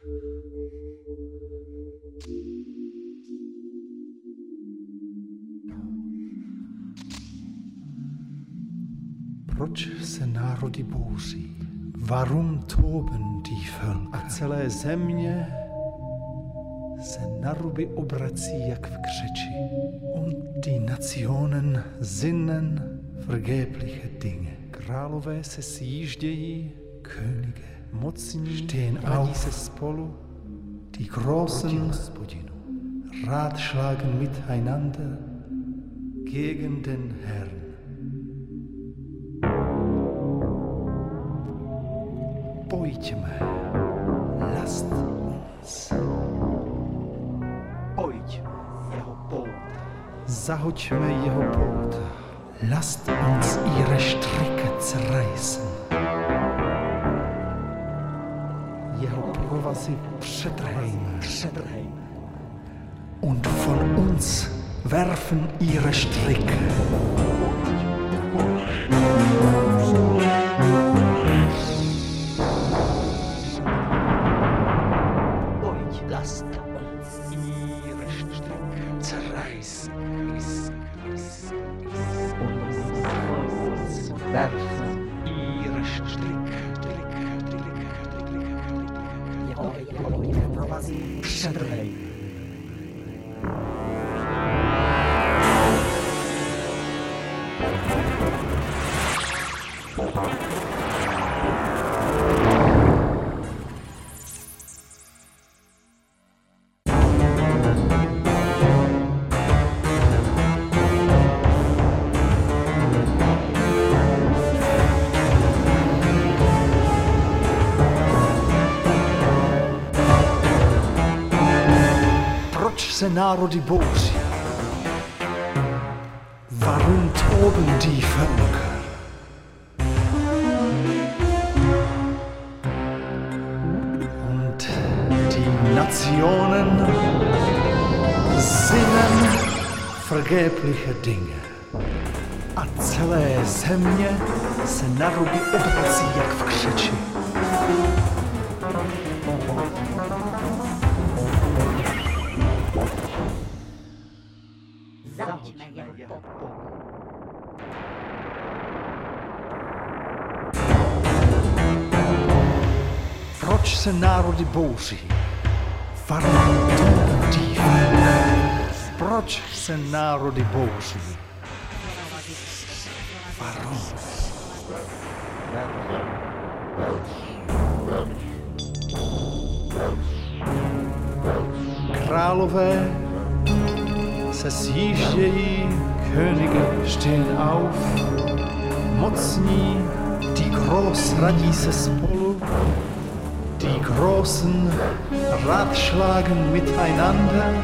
Proč se národy bouří? Warum toben die Völker? A celé země se na ruby obrací jak v křeči. Und die Nationen sinnen vergebliche Dinge. Králové se sjíždějí, Könige, mocní, stehen auf, se spolu, die Großen ratschlagen miteinander gegen den Herrn. Pojďme, lasst uns. Pojďme, jeho pouta. Zahoďme jeho pouta. Lasst uns ihre Stricke zerreißen. Jeho provazy předrhejme. Und von uns werfen ihre Stricke. Lasst uns ihre Stricke zerreißen. Uns werfen ihre Stricke. Jeho provazy předrhejme. Proč se národy bouří? Warum toben die Völker? Und die Nationen sinnen vergebliche Dinge. A celé země se na ruby obrací jak v křeči. Proč se národy bouří? Warum toben die Völker? Proč se národy bouří? Warum? Králové se sjíždějí, Könige stehen auf, mocní, die Groß radí se spolu, die Großen ratschlagen miteinander,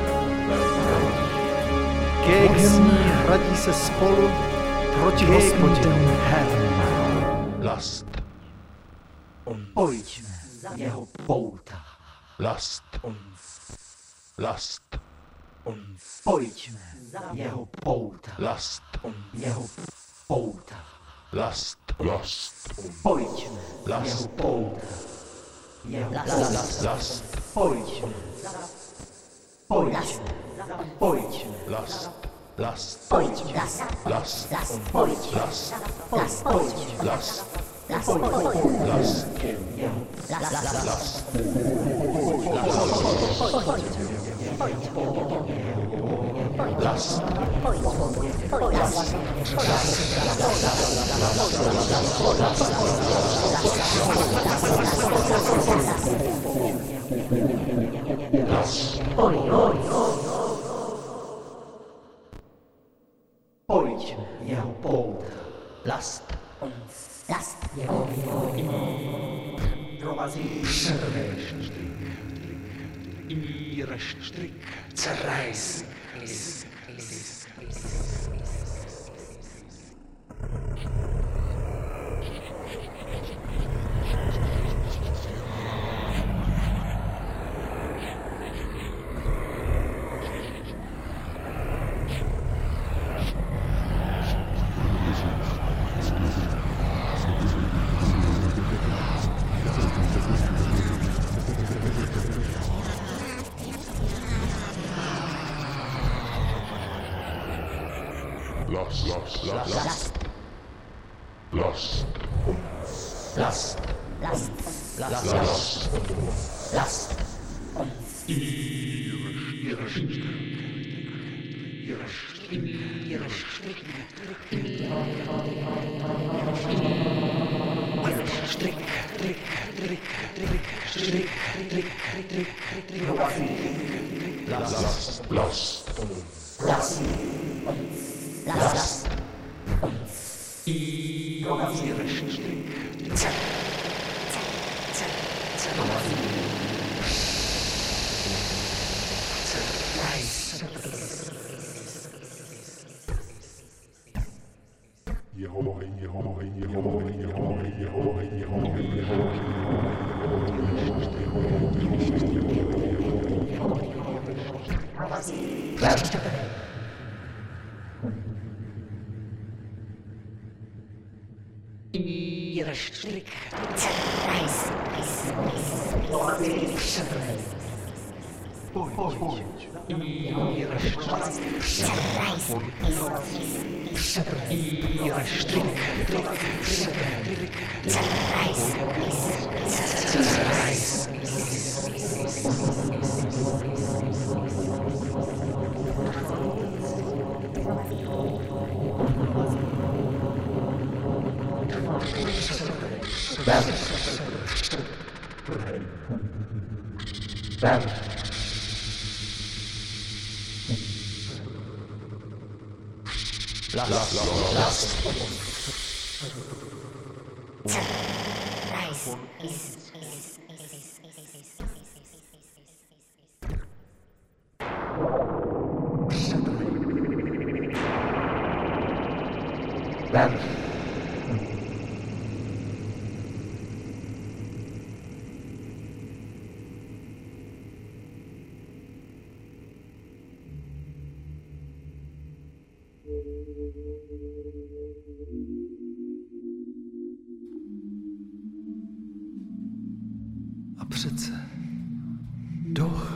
mocní radí se spolu proti Hospodinu Herrn. Lasst uns. Pojďme, jeho pouta. Lasst uns. Pojďme, jeho pouta. Lasst uns. Jeho pouta. Lasst uns. Pojďme, jeho pouta. Lasst. Pojďme. Pojďme. Pojďme. Lasst. Pojďme. Lasst. Pojďme. Lasst. Pojďme. Lasst. Pojďme, jeho pouta. Lasst uns. Lasst jeho provazy předrhejme. Ihre Stricke zerreißen. Ihre Stricke zerreißen. Ihre A přece, doch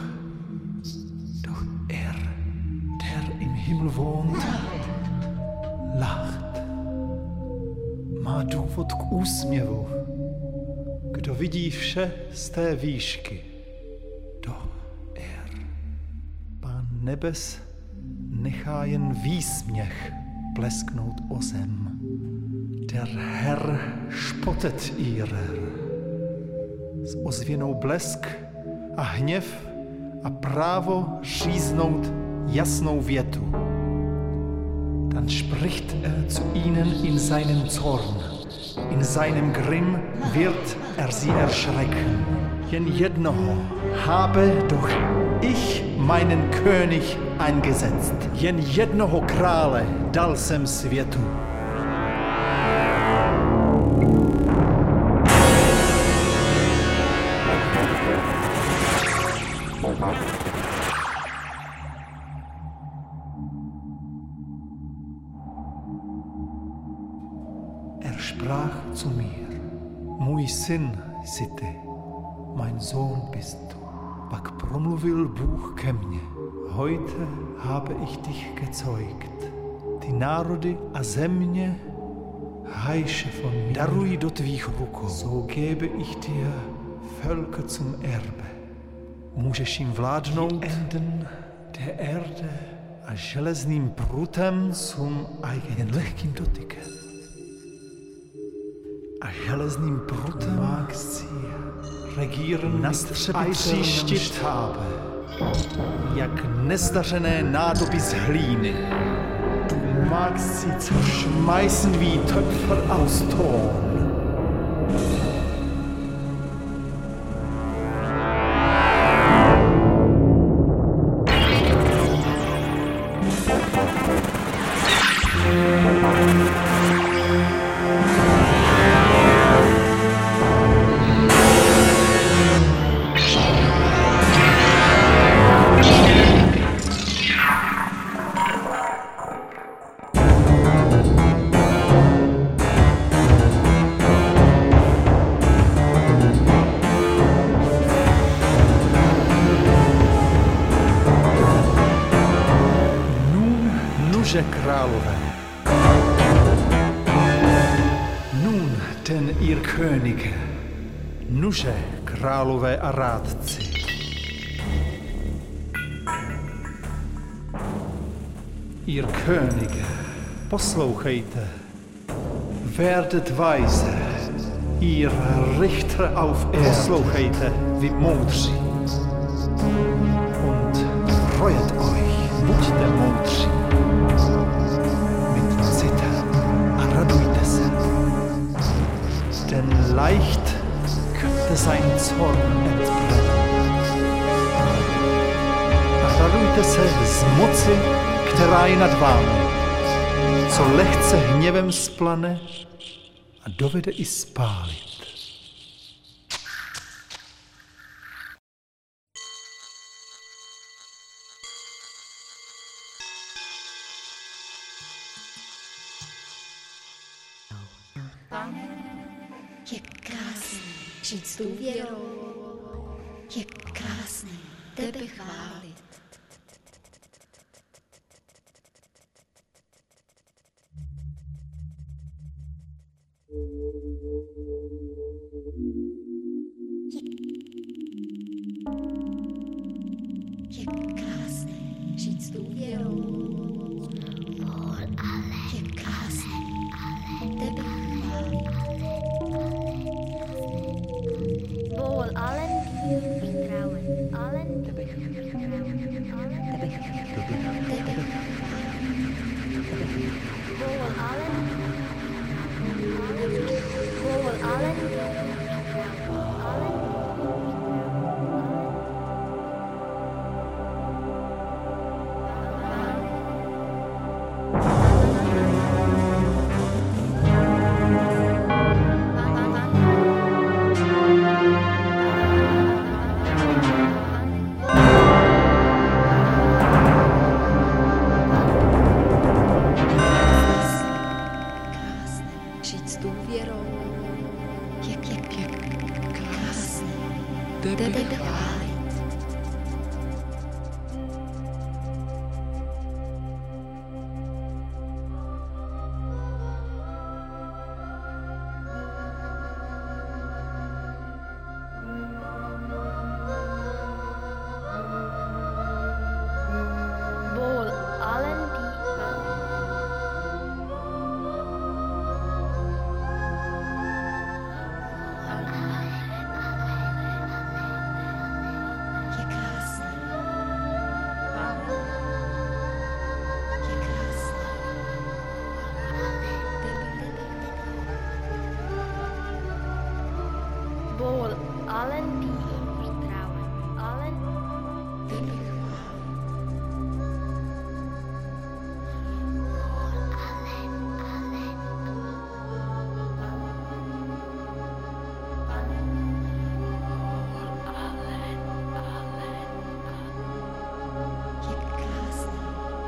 er, der im Himmel wohnt, lacht. Má důvod k úsměvu, kdo vidí vše z té výšky. Doch er, Pán nebes, nechá jen výsměch plesknout o zem. Der Herr spottet ihrer. S ozvěnou blesk a hněv a právo říznout jasnou větu. Dann spricht er zu ihnen in seinem Zorn. In seinem Grimm wird er sie erschrecken. Jen jednoho habe doch ich meinen König eingesetzt. Jen jednoho krále dal jsem světu. Er sprach zu mir, můj syn jsi ty, mein Sohn bist du. Pak promluvil Bůh ke mně, heute habe ich dich gezeugt. Ty národy a země heiše von mir, daruj do tvých rukou, so gebe ich dir Völker zum Erbe. Můžeš jim vládnout Enden der Erde a železným prutem zum eigenen lehkým dotykem. A železným prutem magst sie regieren na střebitelném štábe, jak nezdařené nádoby z hlíny. Du magst sie zerschmeißen wie Töpfer aus Ton. Nuže králové, Ihr Könige, nuže, králové a rádci. Ihr Könige, poslouchejte. Werdet weise, ihr Richter auf Erden. Poslouchejte, vy moudří. Und freut euch, buďte moudří. Mit Zittern a radujte se. Denn leicht könnte sein Zorn entbrennen. A radujte se z moci, která je nad vámi, co lehce hněvem splane a dovede i spálit. Je krásný žít s důvěrou, je krásný tebe chválit. Je krásný žít s důvěrou, je krásný tebe chválit. Wohl allen, die vertrauen, allen, die vertrauen, wohl allen, Žít s důvěrou, je krásný tebe chválit. wohl allen, die Je krásný. Je krásný. wohl allen, die vertrauen, allen, Tebe chválit. Je krásný.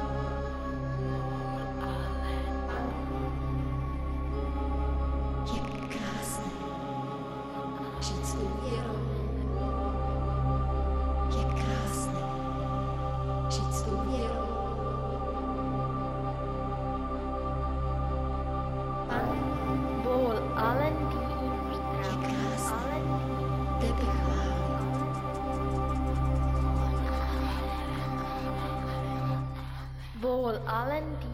Je krásný. Žít s důvěrou. Je krásný. Žít s důvěrou. wohl allen, die Je vertrauen, krásný. allen, Tebe chválit. wohl allen, die